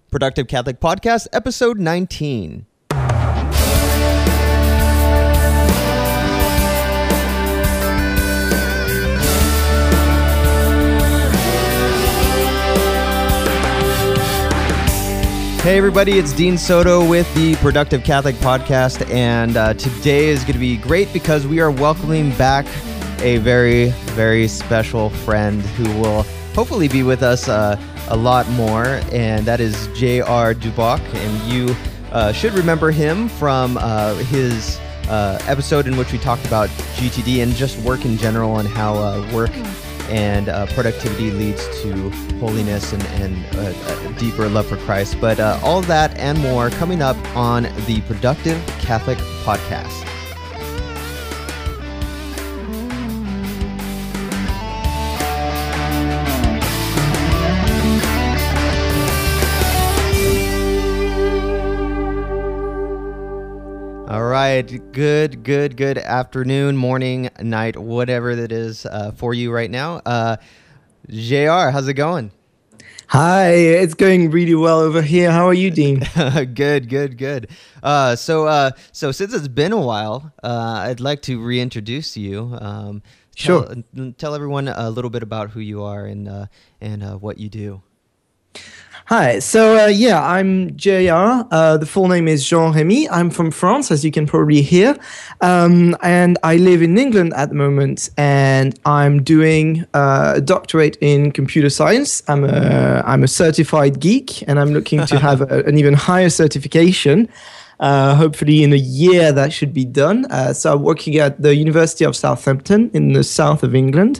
Productive Catholic Podcast, episode 19. Hey everybody, it's Dean Soto with the Productive Catholic Podcast, and today is going to be great because we are welcoming back a very, very special friend who will hopefully be with us a lot more, and that is J.R. Duboc, and you should remember him from his episode in which we talked about GTD and just work in general and how work and productivity leads to holiness and a deeper love for Christ. But all that and more coming up on the Productive Catholic Podcast. All right, good afternoon, morning, night, whatever that is for you right now. JR, how's it going? Hi, it's going really well over here. How are you, Dean? Good. So since it's been a while, I'd like to reintroduce you. Sure. Tell everyone a little bit about who you are and what you do. Hi, so I'm JR. The full name is Jean-Rémy. I'm from France, as you can probably hear. And I live in England at the moment, and I'm doing a doctorate in computer science. I'm a certified geek, and I'm looking to have an even higher certification. Hopefully in a year that should be done. So I'm working at the University of Southampton in the south of England.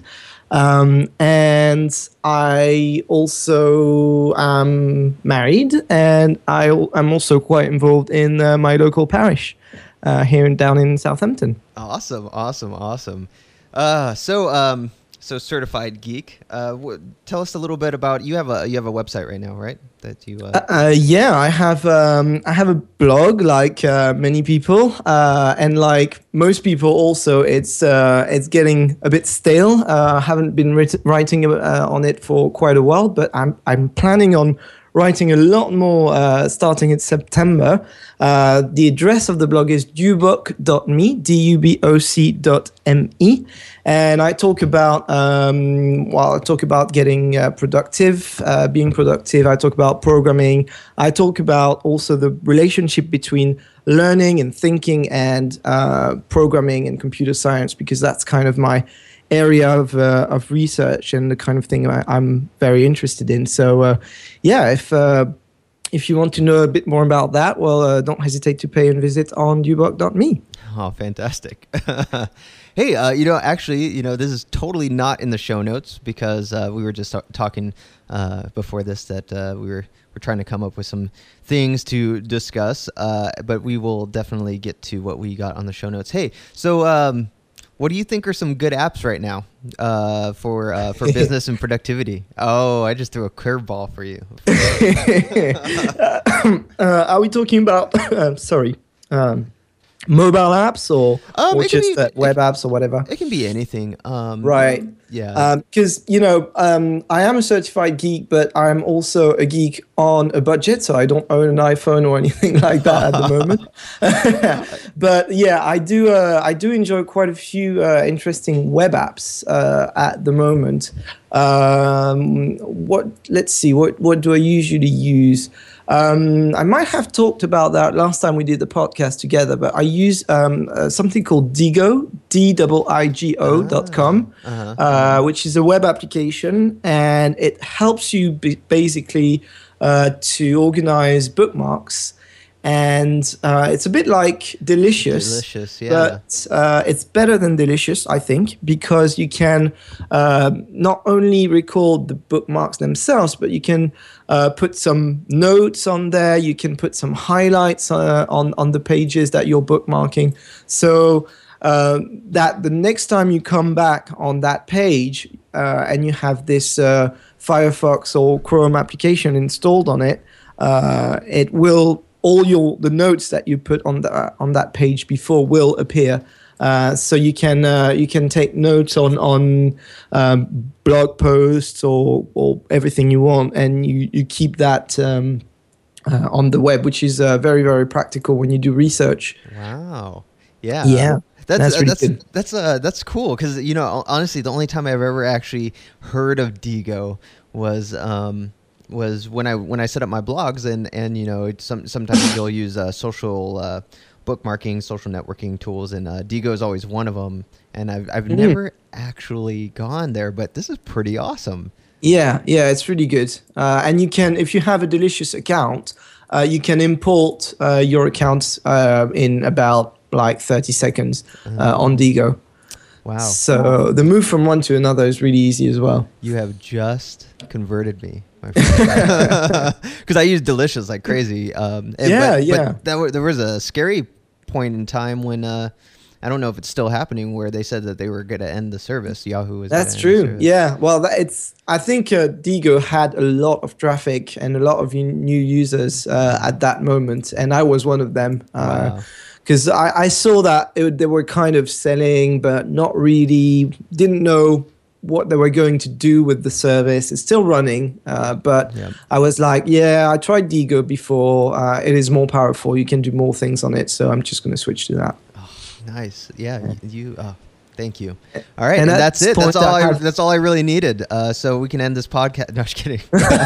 And I also am married, and I'm also quite involved in my local parish here down in Southampton. Awesome. So certified geek. Tell us a little bit about you have a website right now, right? That you. I have a blog like many people, and like most people also, it's getting a bit stale. I haven't been writing on it for quite a while, but I'm planning on writing a lot more starting in September. The address of the blog is duboc.me, duboc.me, and I talk about getting productive, being productive. I talk about programming. I talk about also the relationship between learning and thinking and programming and computer science, because that's kind of my area of research and the kind of thing I'm very interested in. So, if you want to know a bit more about that, well, don't hesitate to pay and visit on duboc.me. Oh, fantastic. Hey, actually, this is totally not in the show notes because we were just talking before this that we're trying to come up with some things to discuss, but we will definitely get to what we got on the show notes. Hey, so what do you think are some good apps right now for business and productivity? Oh, I just threw a curveball for you. Are we talking about, mobile apps or just web apps or whatever? It can be anything. Right. Yeah. Because, I am a certified geek, but I'm also a geek on a budget, so I don't own an iPhone or anything like that at the moment. But yeah, I do enjoy quite a few interesting web apps at the moment. Let's see, what do I usually use? I might have talked about that last time we did the podcast together, but I use something called Diigo, DIIGO.com, which is a web application, and it helps you basically to organize bookmarks. And it's a bit like Delicious. Delicious, yeah. But it's better than Delicious, I think, because you can not only record the bookmarks themselves, but you can put some notes on there. You can put some highlights on the pages that you're bookmarking. So that the next time you come back on that page and you have this Firefox or Chrome application installed on it, it will the notes that you put on that page before will appear. So you can take notes on blog posts or everything you want, and you keep that on the web, which is very, very practical when you do research. Wow. Yeah. Yeah, that's really good. That's cool because honestly the only time I've ever actually heard of Digo was when I set up my blogs and sometimes you'll use social bookmarking, social networking tools, and Digo is always one of them. And I've never actually gone there, but this is pretty awesome. Yeah, it's really good. And you can, if you have a Delicious account, you can import your account in about like 30 seconds on Digo. Wow. So the move from one to another is really easy as well. You have just converted me, my friend. Because I use Delicious like crazy. But there was a scary point in time when I don't know if it's still happening, where they said that they were going to end the service. Yahoo was. That's true. Yeah. Well, I think Digo had a lot of traffic and a lot of new users at that moment, and I was one of them. Wow. Because I saw that they were kind of selling, but not really, didn't know what they were going to do with the service. It's still running, but I was like, I tried Digo before. It is more powerful. You can do more things on it, so I'm just going to switch to that. Oh, nice. Yeah, thank you. All right, and that's it. That's all I really needed. So we can end this podcast. No, I'm just kidding.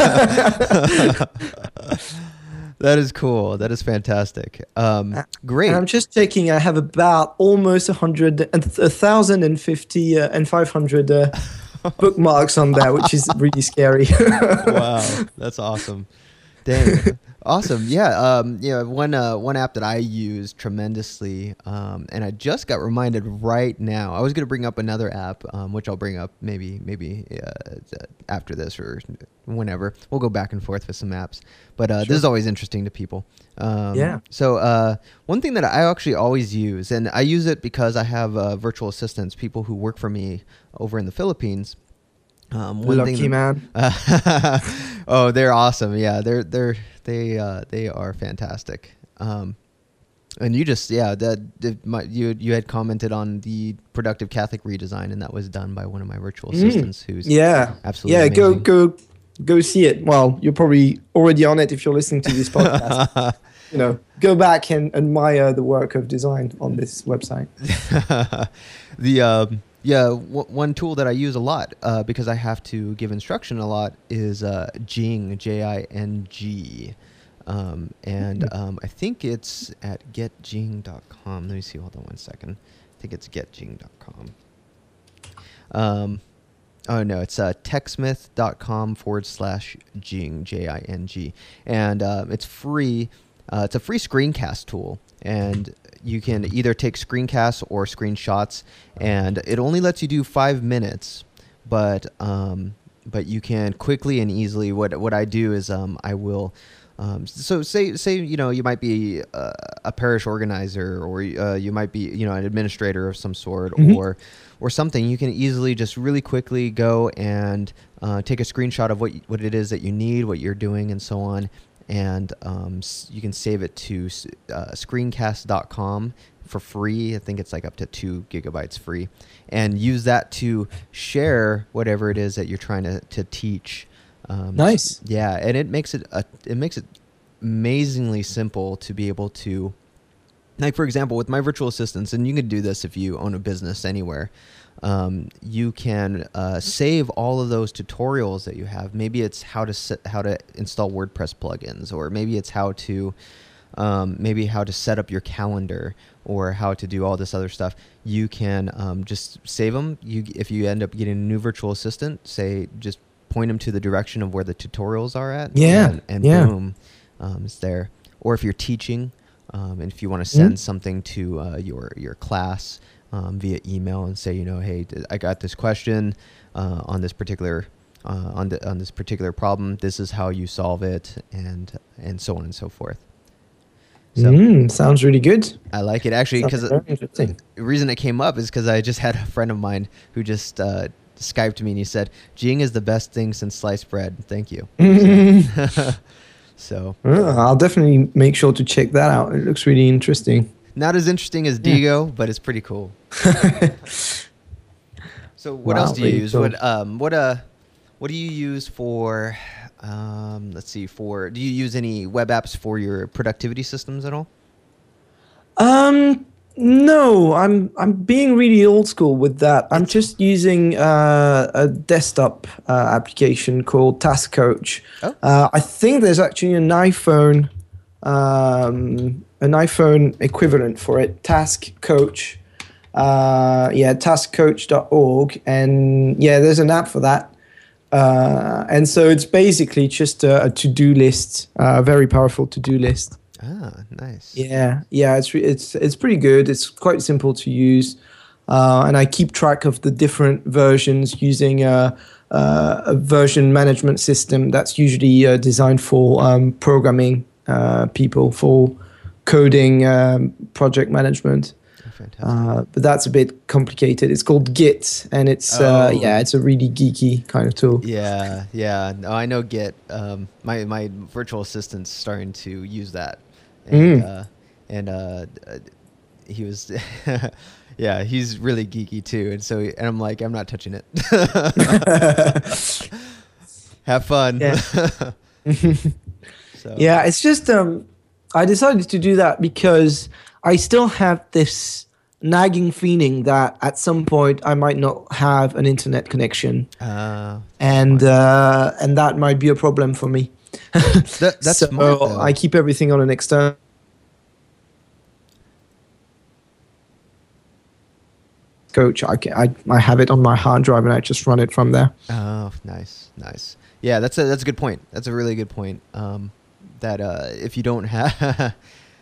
That is cool. That is fantastic. Great. And I'm just checking. I have about almost 1,050 and 500 bookmarks on there, which is really scary. Wow, that's awesome. Dang. Awesome. Yeah. One app that I use tremendously, and I just got reminded right now. I was going to bring up another app, which I'll bring up maybe after this or whenever. We'll go back and forth with some apps, but sure. This is always interesting to people. So one thing that I actually always use, and I use it because I have virtual assistants, people who work for me over in the Philippines. Lucky man. Oh, they're awesome. Yeah, they are fantastic. And you just you had commented on the Productive Catholic redesign, and that was done by one of my virtual assistants, who's absolutely amazing. Go see it. Well, you're probably already on it if you're listening to this podcast. Go back and admire the work of design on this website. One tool that I use a lot because I have to give instruction a lot is Jing, Jing. I think it's at getjing.com. Let me see. Hold on one second. I think it's getjing.com. Oh, no, it's techsmith.com/Jing, Jing. And it's free. It's a free screencast tool. And you can either take screencasts or screenshots, and it only lets you do 5 minutes, but you can quickly and easily. What I do is I will. So say you might be a parish organizer, or you might be an administrator of some sort, or something. You can easily just really quickly go and take a screenshot of what it is that you need, what you're doing, and so on. And you can save it to screencast.com for free. I think it's like up to 2 gigabytes free, and use that to share whatever it is that you're trying to teach. Nice. Yeah, and it makes it amazingly simple to be able to, like, for example, with my virtual assistants, and you can do this if you own a business anywhere. You can save all of those tutorials that you have. Maybe it's how to install WordPress plugins, or maybe it's how to set up your calendar, or how to do all this other stuff. You can just save them. If you end up getting a new virtual assistant, just point them to the direction of where the tutorials are at. And boom, it's there. Or if you're teaching, and if you want to send something to your class via email and say, hey, I got this question on this particular on this particular problem. This is how you solve it, and so on and so forth. So sounds really good. I like it actually, because the reason it came up is because I just had a friend of mine who just Skyped me and he said, "Jing is the best thing since sliced bread. Thank you." So I'll definitely make sure to check that out. It looks really interesting. Not as interesting as Digo, but it's pretty cool. So what else do you use? Cool. What do you use for Let's see. Do you use any web apps for your productivity systems at all? No, I'm being really old school with that. I'm just using a desktop application called Task Coach. Oh. I think there's actually an iPhone equivalent for it, Task Coach. Taskcoach.org, and yeah, there's an app for that. And so it's basically just a to-do list, a very powerful to-do list. Ah, nice. Yeah, it's pretty good. It's quite simple to use, and I keep track of the different versions using a version management system that's usually designed for programming people, for coding, project management. But that's a bit complicated. It's called Git, and it's it's a really geeky kind of tool. Yeah. No, I know Git. My virtual assistant's starting to use that, and he was, yeah, he's really geeky too. And I'm like, I'm not touching it. Have fun. Yeah. So. Yeah, it's just I decided to do that because I still have this nagging feeling that at some point I might not have an internet connection, and that might be a problem for me. That's so smart, though. I keep everything on an external coach. I have it on my hard drive and I just run it from there. Oh, nice. Yeah, that's a good point. That's a really good point. That if you don't have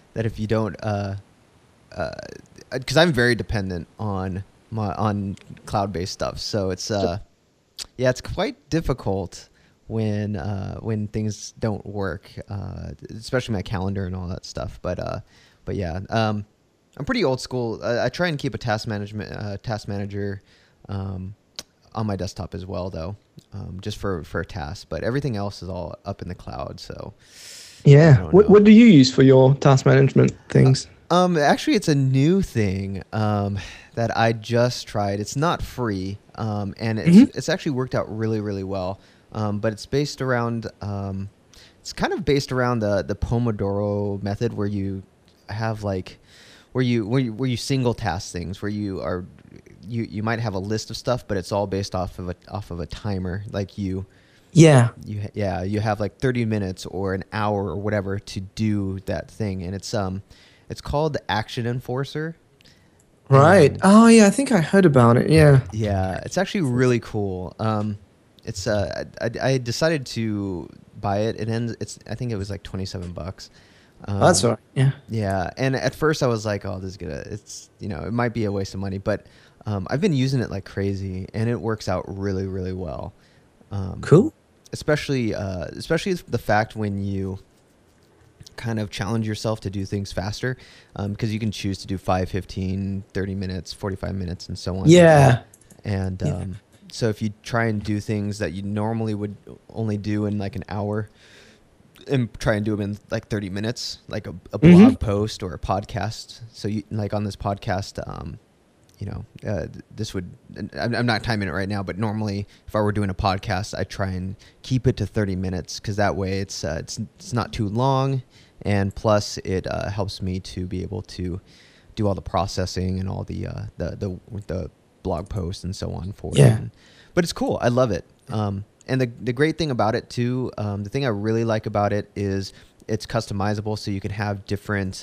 because I'm very dependent on cloud-based stuff, so it's it's quite difficult when things don't work, especially my calendar and all that stuff. But yeah, I'm pretty old school. I try and keep a task manager on my desktop as well, though, just for a task. But everything else is all up in the cloud. So yeah, what do you use for your task management things? Actually, it's a new thing that I just tried. It's not free, and it's actually worked out really, really well. But it's based around it's kind of based around the Pomodoro method, where you have like where you single task things, where you might have a list of stuff, but it's all based off of a timer. Like you have like 30 minutes or an hour or whatever to do that thing, and it's called the Action Enforcer. Right. Oh yeah, I think I heard about it. Yeah. Yeah, it's actually really cool. It's I decided to buy it. I think it was like $27. That's all right. Yeah. Yeah, and at first I was like, oh, this is it might be a waste of money, but I've been using it like crazy, and it works out really, really well. Cool. Especially the fact when you kind of challenge yourself to do things faster, because you can choose to do 5, 15, 30 minutes, 45 minutes, and so on. Yeah. And so if you try and do things that you normally would only do in like an hour, and try and do them in like 30 minutes, like a blog post or a podcast. So you, like on this podcast, this would, I'm not timing it right now, but normally if I were doing a podcast, I try and keep it to 30 minutes, because that way it's not too long, and plus it helps me to be able to do all the processing and all the blog posts and so on for it. But it's cool. I love it. And the great thing about it too, the thing I really like about it is it's customizable, so you can have different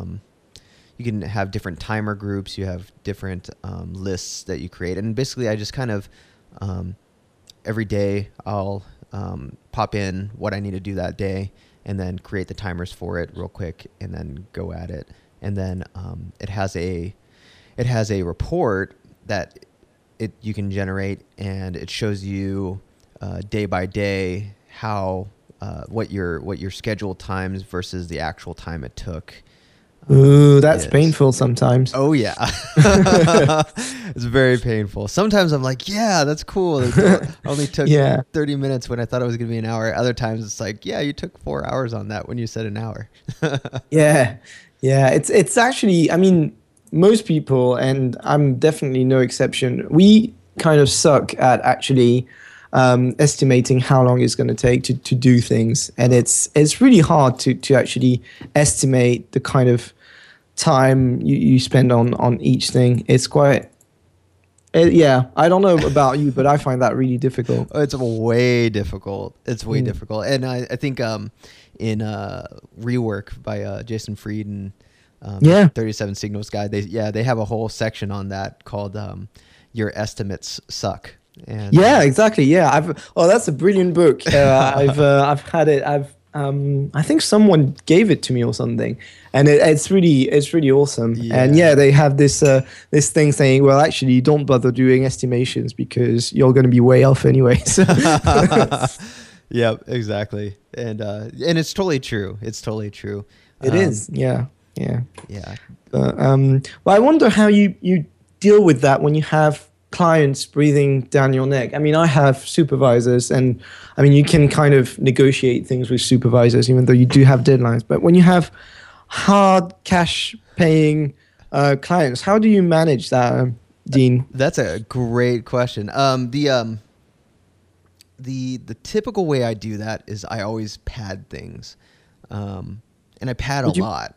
timer groups. You have different lists that you create, and basically I just kind of every day I'll pop in what I need to do that day, and then create the timers for it real quick, and then go at it. And then it has a report that you can generate, and it shows you day by day how what your scheduled times versus the actual time it took. Ooh, that's painful sometimes. Oh yeah. It's very painful. Sometimes I'm like, yeah, that's cool. It only took 30 minutes when I thought it was going to be an hour. Other times it's like, yeah, you took 4 hours on that when you said an hour. Yeah. It's actually, I mean, most people, and I'm definitely no exception, we kind of suck at actually estimating how long it's going to take to do things, and it's really hard to actually estimate the kind of time you spend on each thing. It's quite yeah, I don't know about you, but I find that really difficult. It's way difficult. It's way difficult. And I think in Rework by Jason Fried and 37 Signals Guide, they have a whole section on that called Your Estimates Suck. And yeah, exactly. Yeah, that's a brilliant book. I've had it. I think someone gave it to me or something, and it's really awesome. Yeah. And yeah, they have this thing saying, well, actually, don't bother doing estimations because you're going to be way off anyway. So. Yeah, exactly. And it's totally true. It's totally true. It is. Yeah. Well, I wonder how you deal with that when you have clients breathing down your neck. I mean, I have supervisors, and I mean, you can kind of negotiate things with supervisors, even though you do have deadlines. But when you have hard cash paying clients, how do you manage that, Dean? That's a great question. The typical way I do that is I always pad things, and I pad a lot.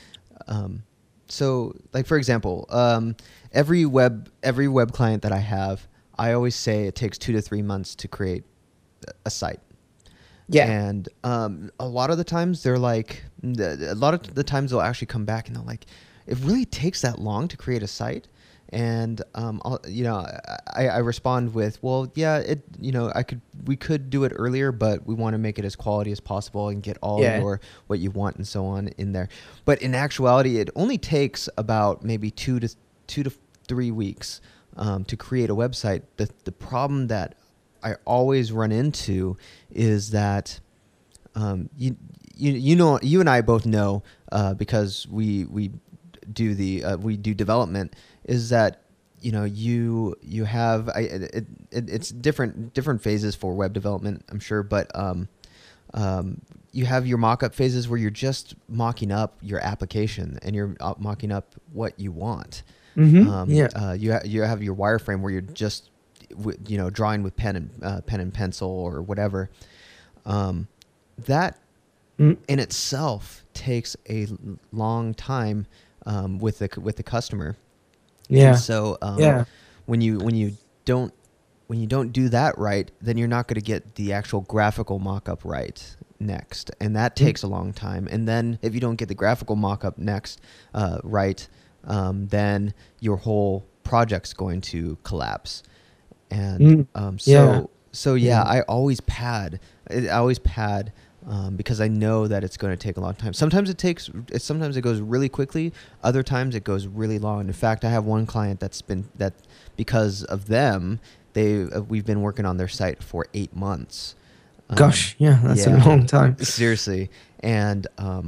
So, like for example, every web client that I have, I always say it takes 2 to 3 months to create a site. Yeah. And a lot of the times they're like, a lot of the times they'll actually come back and they're like, it really takes that long to create a site. And I respond with, well, yeah, we could do it earlier, but we want to make it as quality as possible and get all what you want and so on in there. But in actuality, it only takes about maybe 2 to 3 weeks to create a website. The problem that I always run into is that you and I both know because we do development, is that you have it's different phases for web development, I'm sure, but you have your mock-up phases where you're just mocking up your application and you're mocking up what you want. Mm-hmm. You have your wireframe where you're just drawing with pen and pencil or whatever. That in itself takes a long time with the customer. Yeah. And so when you don't do that right, then you're not going to get the actual graphical mock-up right next, and that takes a long time. And then if you don't get the graphical mock-up next right, then your whole project's going to collapse. And I always pad. Because I know that it's going to take a long time. Sometimes it goes really quickly. Other times it goes really long. In fact, I have one client that because of them, we've been working on their site for 8 months. Gosh, that's a long time. Seriously. And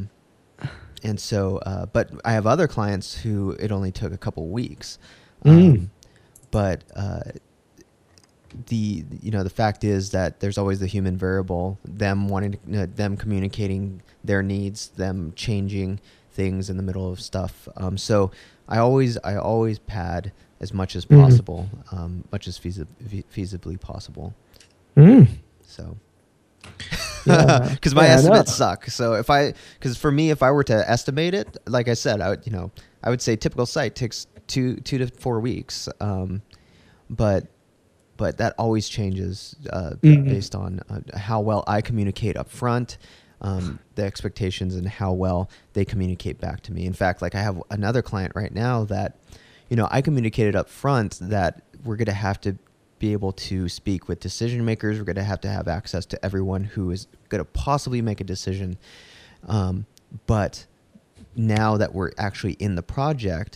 so, but I have other clients who it only took a couple weeks. But the fact is that there's always the human variable, them wanting to, them communicating their needs, them changing things in the middle of stuff. So I always pad as much as possible, much as feasibly possible. So, because my estimates suck. So because for me, if I were to estimate it, like I said, I would say typical site takes 2 to 4 weeks. But that always changes based on how well I communicate up front, the expectations, and how well they communicate back to me. In fact, like I have another client right now that, I communicated up front that we're going to have to be able to speak with decision makers. We're going to have access to everyone who is going to possibly make a decision. But now that we're actually in the project,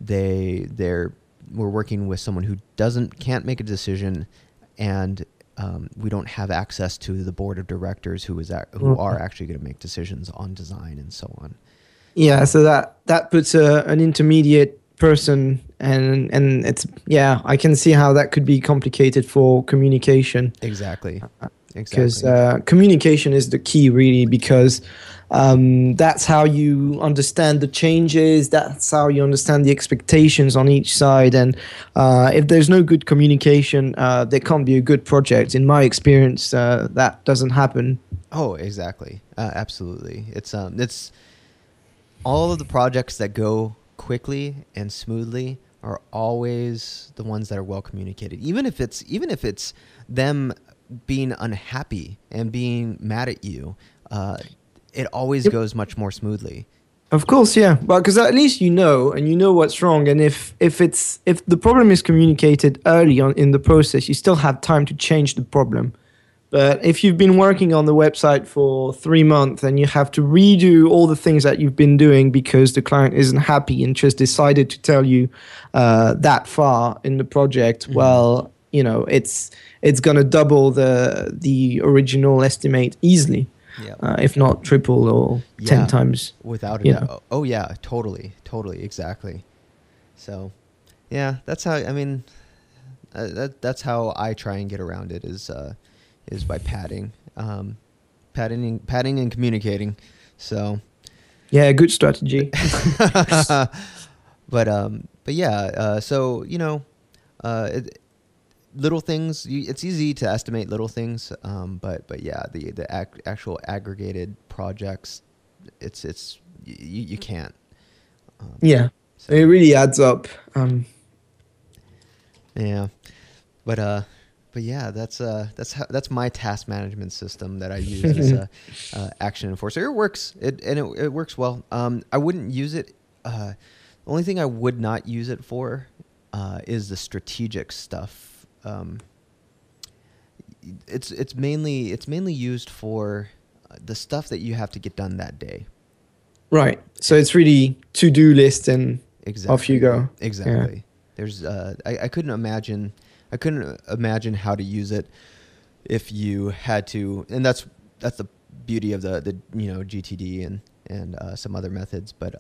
we're working with someone who can't make a decision, and we don't have access to the board of directors who are actually going to make decisions on design and so on. Yeah, so that puts an intermediate person, and it's I can see how that could be complicated for communication. Exactly. because Exactly. communication is the key, really, because that's how you understand the changes. That's how you understand the expectations on each side. And if there's no good communication, there can't be a good project. In my experience, that doesn't happen. Oh, exactly. Absolutely. It's all of the projects that go quickly and smoothly are always the ones that are well communicated. Even if it's them being unhappy and being mad at you, it always Yep. goes much more smoothly. Of course, yeah, but because at least you know, and you know what's wrong, and if the problem is communicated early on in the process, you still have time to change the problem. But if you've been working on the website for 3 months and you have to redo all the things that you've been doing because the client isn't happy and just decided to tell you that far in the project, Mhm. well, it's gonna double the original estimate easily, Yeah. if not triple or ten Yeah. times. Without a You doubt. know. Oh, yeah, totally. Totally. Exactly. So, yeah, that's how, I mean, that's how I try and get around it is by padding and communicating. So, Yeah, good strategy. but yeah, so little things. It's easy to estimate little things, but yeah, the actual aggregated projects, you can't. Um, Yeah, it so really adds up. yeah, but but yeah, that's my task management system that I use as a Action Enforcer. It works. It works well. I wouldn't use it. The only thing I would not use it for is the strategic stuff. It's mainly used for the stuff that you have to get done that day. Right. So it's really to-do list and off you Exactly. go. Yeah. Exactly. There's I couldn't imagine how to use it if you had to, and that's the beauty of the GTD and some other methods, but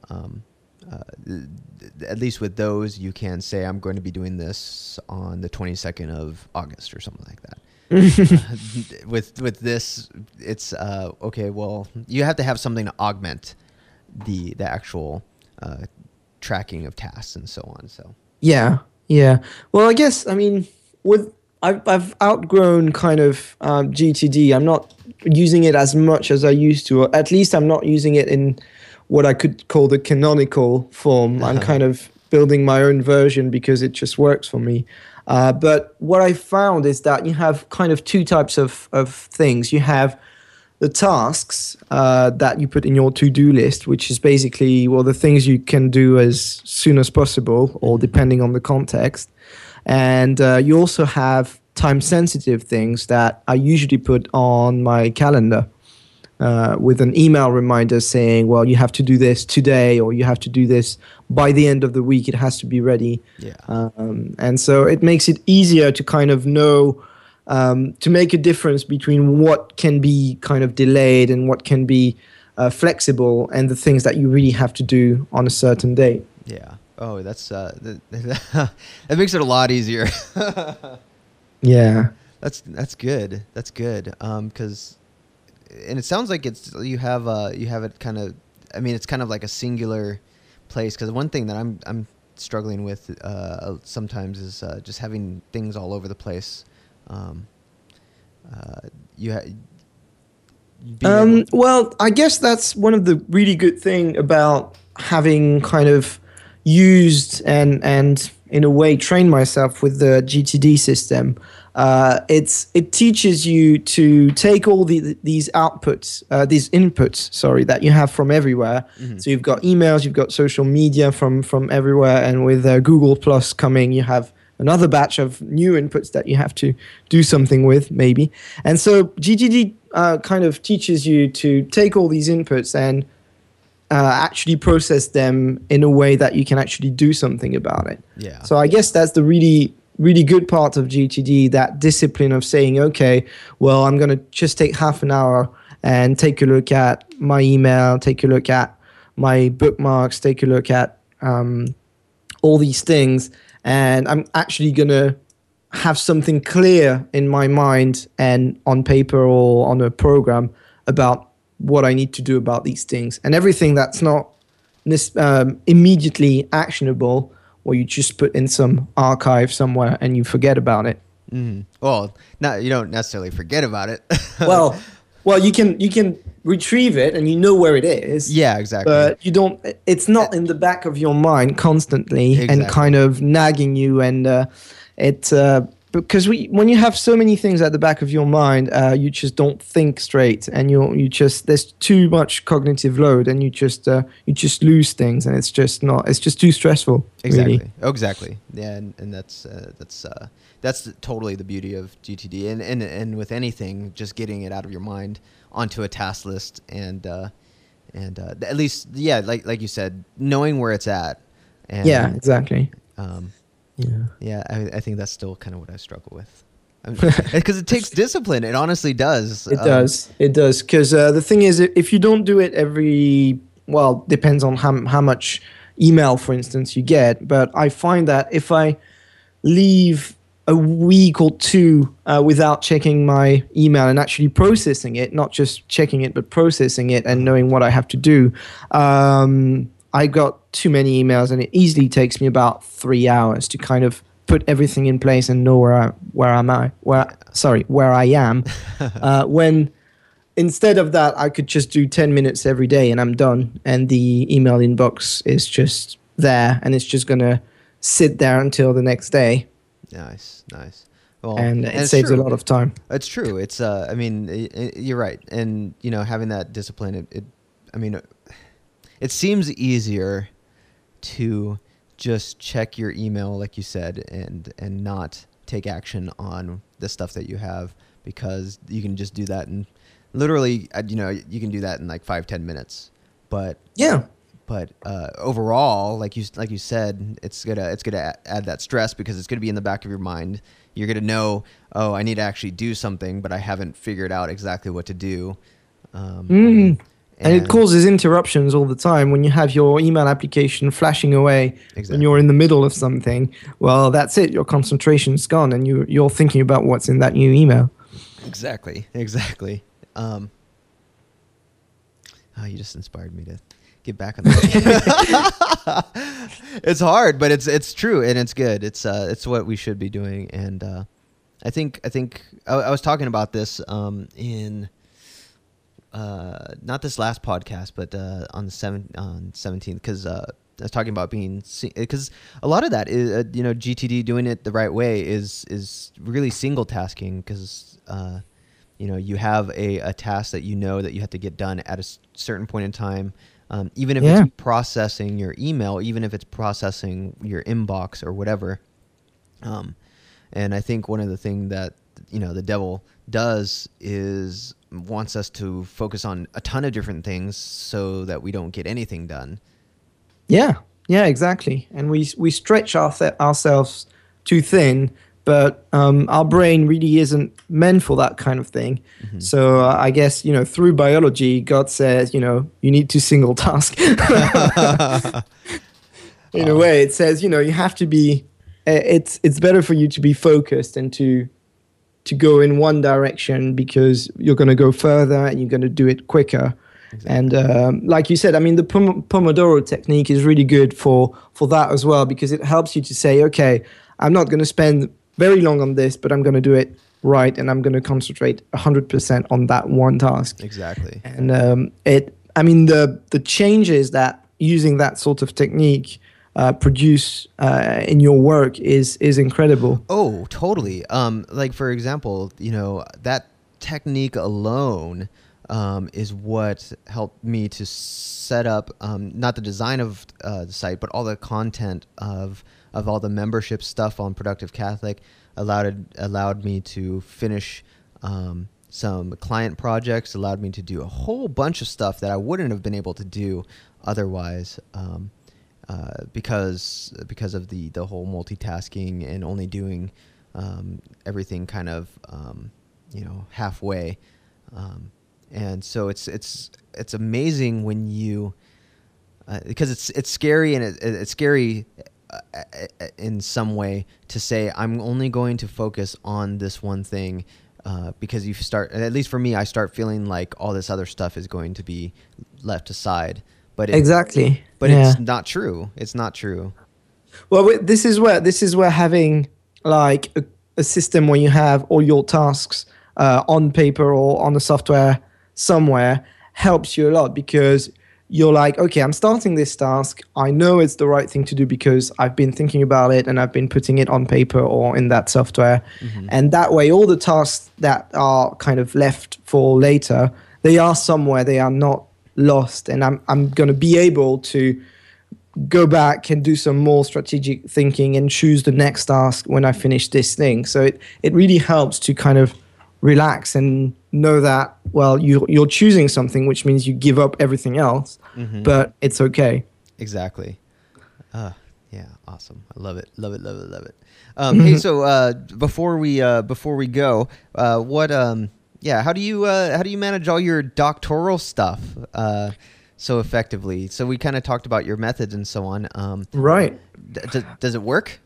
at least with those you can say I'm going to be doing this on the 22nd of August or something like that. With this, it's okay. Well, you have to have something to augment the actual tracking of tasks and so on. So Yeah. Yeah. Well, I guess I mean with I've outgrown kind of GTD. I'm not using it as much as I used to. Or at least I'm not using it in what I could call the canonical form. I'm kind of building my own version because it just works for me. But what I found is that you have kind of two types of things. You have the tasks that you put in your to-do list, which is basically, well, the things you can do as soon as possible or Mhm. depending on the context. And you also have time-sensitive things that I usually put on my calendar with an email reminder saying, well, you have to do this today or you have to do this by the end of the week. It has to be ready. Yeah. And so it makes it easier to kind of know, to make a difference between what can be kind of delayed and what can be flexible and the things that you really have to do on a certain date. Yeah. Oh, that's that makes it a lot easier. Yeah. That's good. That's good. 'Cause and it sounds like you have it kind of. I mean, it's kind of like a singular place. Because one thing that I'm struggling with sometimes is just having things all over the place. Um, you being able. Well, I guess that's one of the really good thing about having kind of used and in a way trained myself with the GTD system. It teaches you to take all these outputs, these inputs, sorry, that you have from everywhere. Mhm. So you've got emails, you've got social media from everywhere, and with Google Plus coming, you have another batch of new inputs that you have to do something with, maybe. And so GTD kind of teaches you to take all these inputs and actually process them in a way that you can actually do something about it. Yeah. So I guess that's the really good part of GTD, that discipline of saying, okay, well, I'm going to just take half an hour and take a look at my email, take a look at my bookmarks, take a look at all these things, and I'm actually going to have something clear in my mind and on paper or on a program about what I need to do about these things. And everything that's not immediately actionable, or you just put in some archive somewhere and you forget about it. Well, you don't necessarily forget about it. well, you can retrieve it and you know where it is. Yeah, exactly. But you don't. It's not in the back of your mind constantly and kind of nagging you. And because when you have so many things at the back of your mind, you just don't think straight, and you just there's too much cognitive load, and you just lose things, and it's just too stressful. Exactly. Really. Oh, exactly. Yeah, and that's totally the beauty of GTD, and with anything, just getting it out of your mind onto a task list, and at least, yeah, like you said, knowing where it's at. And, yeah, exactly. Yeah, I think that's still kind of what I struggle with, because it takes discipline. It honestly does. It does. Because the thing is, if you don't do it depends on how much email, for instance, you get. But I find that if I leave a week or two without checking my email and actually processing it, not just checking it, but processing it and knowing what I have to do, I got too many emails, and it easily takes me about 3 hours to kind of put everything in place and know where I am. When instead of that, I could just do 10 minutes every day and I'm done, and the email inbox is just there, and it's just gonna sit there until the next day. Nice. Well, and it saves a lot of time. It's true. It's I mean, you're right, and having that discipline, it seems easier to just check your email, like you said, and not take action on the stuff that you have, because you can just do that, and literally, you can do that in like 5-10 minutes. But overall, like you said, it's gonna add that stress, because it's gonna be in the back of your mind. You're gonna know, oh, I need to actually do something, but I haven't figured out exactly what to do. And it causes interruptions all the time when you have your email application flashing away when you're in the middle of something. Well, that's it. Your concentration's gone, and you're thinking about what's in that new email. Exactly. Oh, you just inspired me to get back on that. It's hard, but it's true, and it's good. It's what we should be doing, and I think I was talking about this in. Not this last podcast, but on 17th, because I was talking about because a lot of that is GTD, doing it the right way, is really single tasking, because you have a task that that you have to get done at a certain point in time, even if it's processing your email, even if it's processing your inbox or whatever. And I think one of the things that the devil does is wants us to focus on a ton of different things so that we don't get anything done. Yeah, exactly. And we stretch ourselves too thin, but our brain really isn't meant for that kind of thing. Mm-hmm. So I guess, through biology, God says, you need to single task. In a way, it says, you have to be, it's better for you to be focused and to go in one direction, because you're going to go further and you're going to do it quicker. Exactly. And like you said, the Pomodoro technique is really good for that as well, because it helps you to say, okay, I'm not going to spend very long on this, but I'm going to do it right, and I'm going to concentrate 100% on that one task. Exactly. And the changes that using that sort of technique produce in your work is incredible. Oh, totally. Like, for example, that technique alone is what helped me to set up not the design of the site, but all the content of all the membership stuff on Productive Catholic. Allowed me to finish some client projects, allowed me to do a whole bunch of stuff that I wouldn't have been able to do otherwise. Because of the whole multitasking and only doing everything kind of halfway, and so it's amazing when you because it's scary, and it's scary in some way to say, I'm only going to focus on this one thing, because you start, at least for me, I start feeling like all this other stuff is going to be left aside. But Exactly. But Yeah. it's not true. It's not true. Well, this is where having like a system where you have all your tasks on paper or on the software somewhere helps you a lot, because you're like, okay, I'm starting this task. I know it's the right thing to do because I've been thinking about it and I've been putting it on paper or in that software. And that way, all the tasks that are kind of left for later, they are somewhere, they are not lost. And I'm going to be able to go back and do some more strategic thinking and choose the next task when I finish this thing. So it really helps to kind of relax and know that, well, you're choosing something, which means you give up everything else, but it's okay. Exactly. Yeah, awesome. I love it. Love it. Love it. Love it. Hey, so before we go, how do you manage all your doctoral stuff so effectively? So we kind of talked about your methods and so on. Right. Does it work?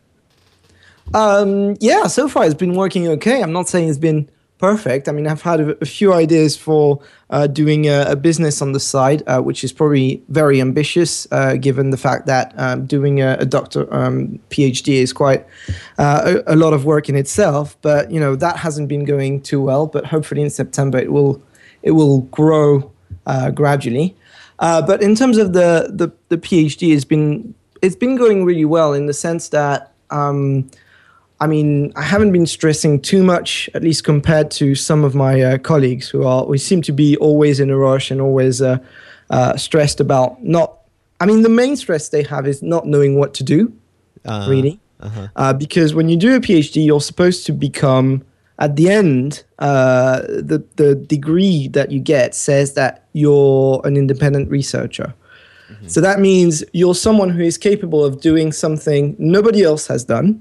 Yeah, so far it's been working okay. I'm not saying it's been perfect. I mean, I've had a few ideas for doing a business on the side, which is probably very ambitious, given the fact that doing a doctor PhD is quite a lot of work in itself. But that hasn't been going too well. But hopefully in September it will grow gradually. But in terms of the PhD, it's been going really well in the sense that. I mean, I haven't been stressing too much, at least compared to some of my colleagues we seem to be always in a rush and always stressed about not. I mean, the main stress they have is not knowing what to do, really. Because when you do a PhD, you're supposed to become, at the end, the degree that you get says that you're an independent researcher. So that means you're someone who is capable of doing something nobody else has done.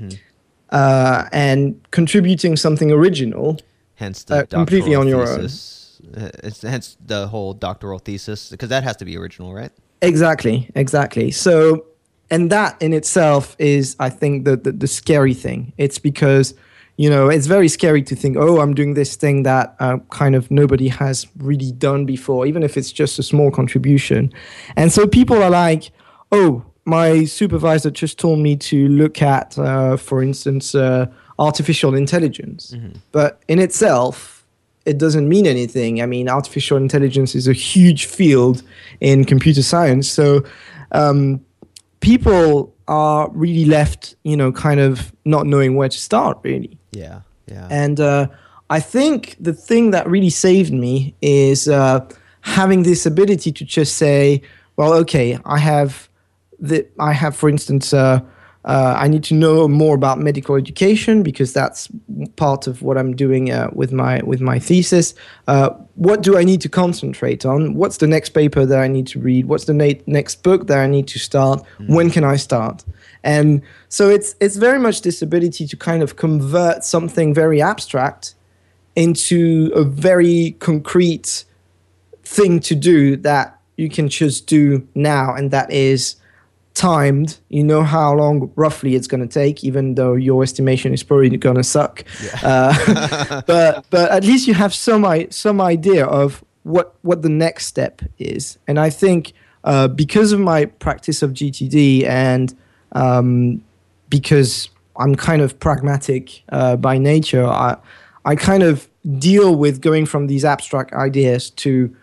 And contributing something original, hence the completely on your thesis. Hence the whole doctoral thesis, because that has to be original, right? Exactly. So, and that in itself is, I think, the scary thing. It's because, it's very scary to think, oh, I'm doing this thing that kind of nobody has really done before, even if it's just a small contribution. And so people are like, oh, my supervisor just told me to look at, for instance, artificial intelligence. But in itself, it doesn't mean anything. I mean, artificial intelligence is a huge field in computer science. So people are really left, kind of not knowing where to start, really. Yeah. And I think the thing that really saved me is having this ability to just say, well, okay, I have, for instance, I need to know more about medical education because that's part of what I'm doing with my thesis. What do I need to concentrate on? What's the next paper that I need to read? What's the next book that I need to start? When can I start? And so it's very much this ability to kind of convert something very abstract into a very concrete thing to do that you can just do now, and that is timed. You know how long roughly it's going to take, even though your estimation is probably going to suck. Yeah. But at least you have some idea of what the next step is. And I think because of my practice of GTD and because I'm kind of pragmatic by nature, I kind of deal with going from these abstract ideas to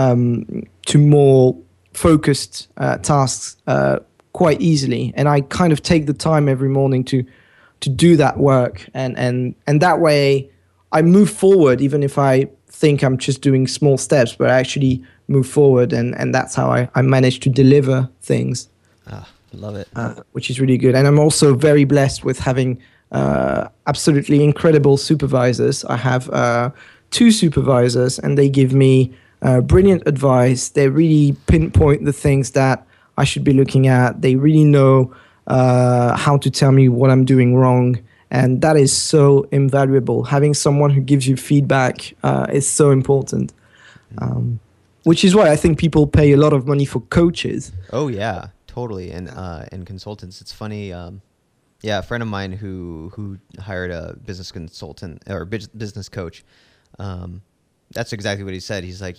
more focused tasks quite easily, and I kind of take the time every morning to do that work, and that way I move forward, even if I think I'm just doing small steps, but I actually move forward, and that's how I manage to deliver things. Love it. Which is really good. And I'm also very blessed with having absolutely incredible supervisors. I have 2 supervisors, and they give me brilliant advice. They really pinpoint the things that I should be looking at. They really know how to tell me what I'm doing wrong. And that is so invaluable. Having someone who gives you feedback is so important. Which is why I think people pay a lot of money for coaches. Oh, yeah, totally. And consultants, it's funny. Yeah, a friend of mine who hired a business consultant or business coach. That's exactly what he said. He's like,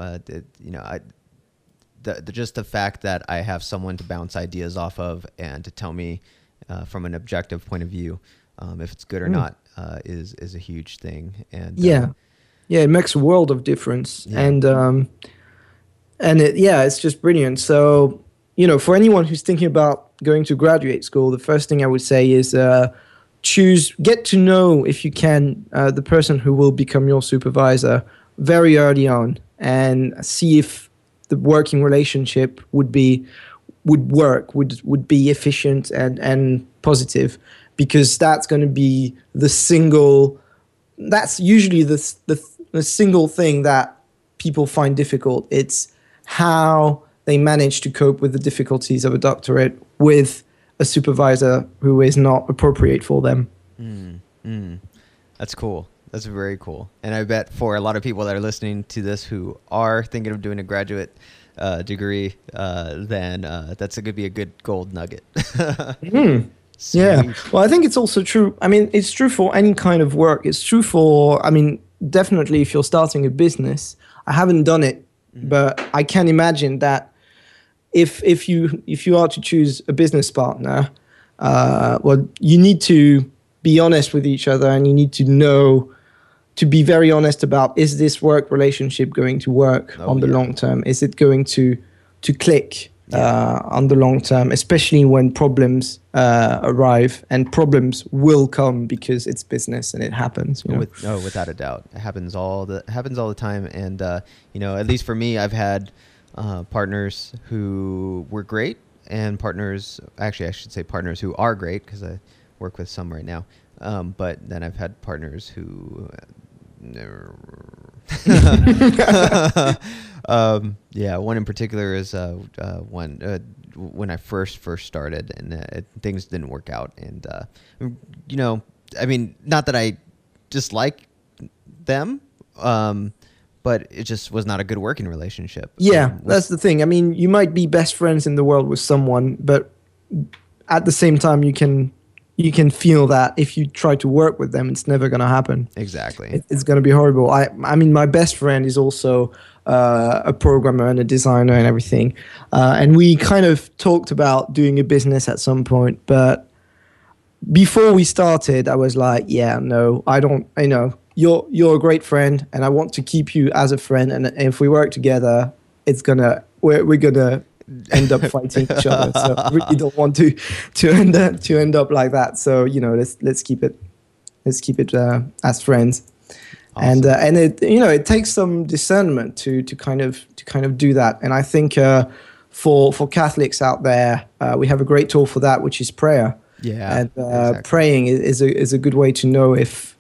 just the fact that I have someone to bounce ideas off of and to tell me from an objective point of view if it's good or not is a huge thing. And it makes a world of difference. Yeah. It's just brilliant. So, for anyone who's thinking about going to graduate school, the first thing I would say is get to know, if you can, the person who will become your supervisor very early on, and see if the working relationship would be efficient and positive, because that's going to be that's usually the single thing that people find difficult. It's how they manage to cope with the difficulties of a doctorate with a supervisor who is not appropriate for them. That's cool. That's very cool. And I bet for a lot of people that are listening to this who are thinking of doing a graduate degree, then that's going to be a good gold nugget. Yeah. Well, I think it's also true. I mean, it's true for any kind of work. It's true for, definitely if you're starting a business. I haven't done it, but I can imagine that if you are to choose a business partner, you need to be honest with each other, and you need to be very honest about, is this work relationship going to work on the long term? Is it going to click on the long term, especially when problems arrive, and problems will come because it's business and it happens. Without a doubt, it happens all the time. And at least for me, I've had partners who were great, and partners who are great, because I work with some right now. But then I've had partners who one in particular is when I first started, and things didn't work out, and not that I dislike them, but it just was not a good working relationship. That's the thing. You might be best friends in the world with someone, but at the same time you can feel that if you try to work with them, it's never going to happen. Exactly. It's going to be horrible. My best friend is also a programmer and a designer and everything. And we kind of talked about doing a business at some point. But before we started, I was like, you're a great friend, and I want to keep you as a friend. And if we work together, we're going to end up fighting each other. So I really don't want to end up like that. So let's keep it as friends. Awesome. And it takes some discernment to kind of do that. And I think for Catholics out there, we have a great tool for that, which is prayer. Yeah, and exactly. Praying is a good way to know if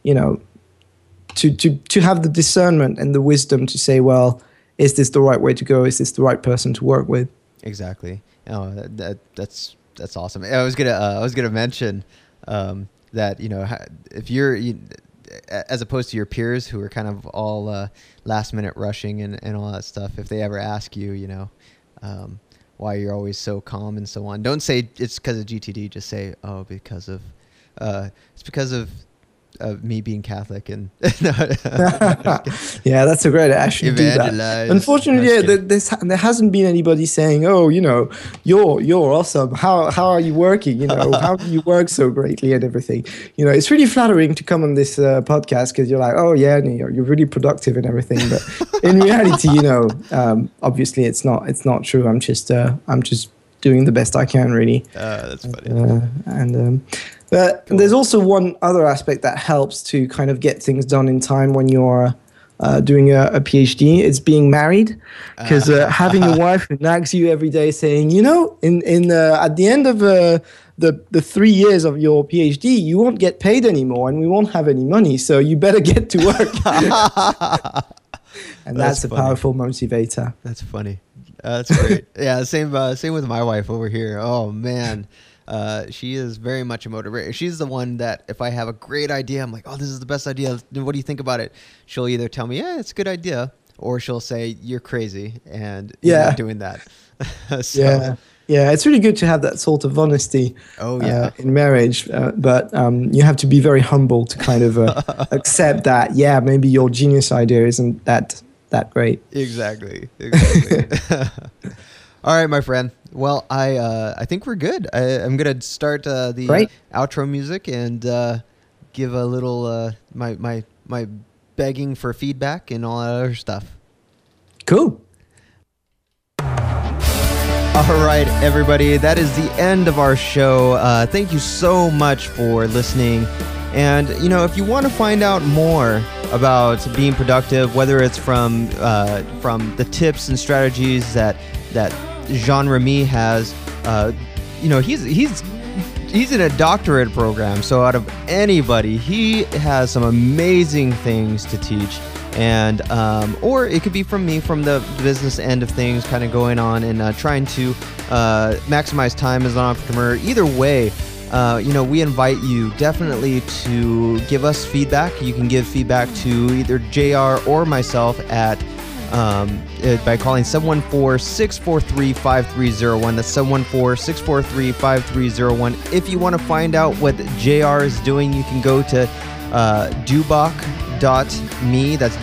to have the discernment and the wisdom to say, well, is this the right way to go? Is this the right person to work with? Exactly. Oh, that's awesome. I was gonna mention that if you're as opposed to your peers who are kind of all last minute rushing and all that stuff, if they ever ask you, why you're always so calm and so on, don't say it's because of GTD. Just say, because of it's because of me being Catholic. And yeah, that's a great actually do that. Unfortunately, there hasn't been anybody saying, you're awesome, how are you working, how do you work so greatly and everything. It's really flattering to come on this podcast, because you're like, you're really productive and everything, but in reality, obviously it's not true. I'm just doing the best I can, really. That's funny. But cool. There's also one other aspect that helps to kind of get things done in time when you're doing a PhD. It's being married, because having a wife who nags you every day saying, at the end of the 3 years of your PhD, you won't get paid anymore and we won't have any money, so you better get to work. And that's a powerful motivator. That's funny. That's great. Yeah, same with my wife over here. Oh man. She is very much a motivator. She's the one that if I have a great idea, I'm like, this is the best idea. What do you think about it? She'll either tell me, it's a good idea, or she'll say, you're crazy, and you're not doing that. Yeah, it's really good to have that sort of honesty in marriage, but you have to be very humble to kind of accept that, yeah, maybe your genius idea isn't that great. Exactly. All right, my friend. Well, I think we're good. I'm going to start the outro music and give a little my begging for feedback and all that other stuff. Cool. All right, everybody, that is the end of our show. Thank you so much for listening. And, if you want to find out more about being productive, whether it's from the tips and strategies that Jean-Remy has, he's in a doctorate program. So out of anybody, he has some amazing things to teach. And or it could be from me, from the business end of things, kind of going on and trying to maximize time as an entrepreneur. Either way, we invite you definitely to give us feedback. You can give feedback to either JR or myself at by calling 714-643-5301. That's 714-643-5301. If you want to find out what JR is doing, you can go to duboc.me. That's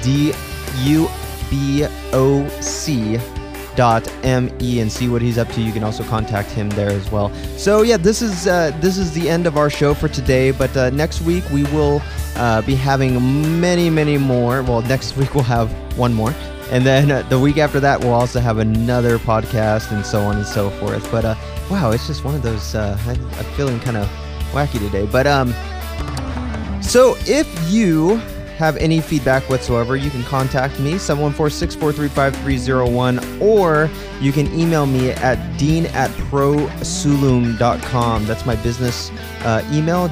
DUBOC.me and see what he's up to. You can also contact him there as well. So yeah, this is the end of our show for today. But next week we will be having many more. Well, next week we'll have one more. And then the week after that, we'll also have another podcast and so on and so forth. But wow, it's just one of those, I'm feeling kind of wacky today. But so if you have any feedback whatsoever, you can contact me, 714-643-5301, or you can email me at dean@prosulum.com. That's my business email,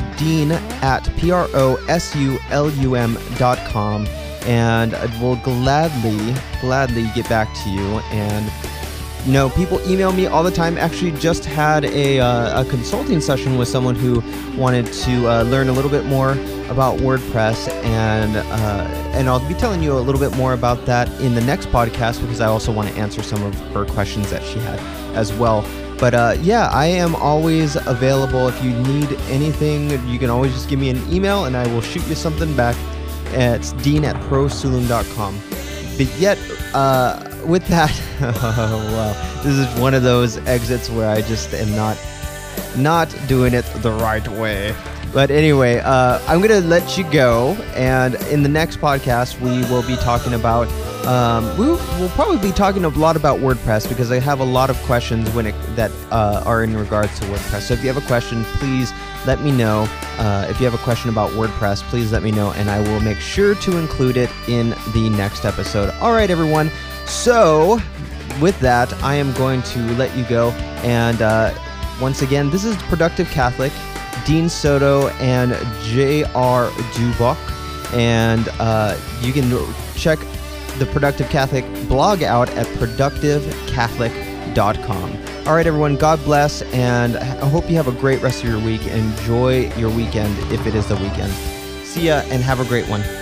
dean@prosulum.com. And I will gladly get back to you. And people email me all the time. Actually, just had a consulting session with someone who wanted to learn a little bit more about WordPress, and I'll be telling you a little bit more about that in the next podcast, because I also want to answer some of her questions that she had as well. But yeah, I am always available. If you need anything, you can always just give me an email and I will shoot you something back. It's dean@prosulum.com. But yet, with that, wow, this is one of those exits where I just am not doing it the right way. But anyway, I'm going to let you go. And in the next podcast, we will be talking about, we'll probably be talking a lot about WordPress, because I have a lot of questions that are in regards to WordPress. So if you have a question, please let me know. If you have a question about WordPress, please let me know, and I will make sure to include it in the next episode. All right, everyone. So with that, I am going to let you go. And once again, this is Productive Catholic, Dean Soto and JR Duboc. And you can check the Productive Catholic blog out at productivecatholic.com. All right, everyone, God bless, and I hope you have a great rest of your week. Enjoy your weekend if it is the weekend. See ya, and have a great one.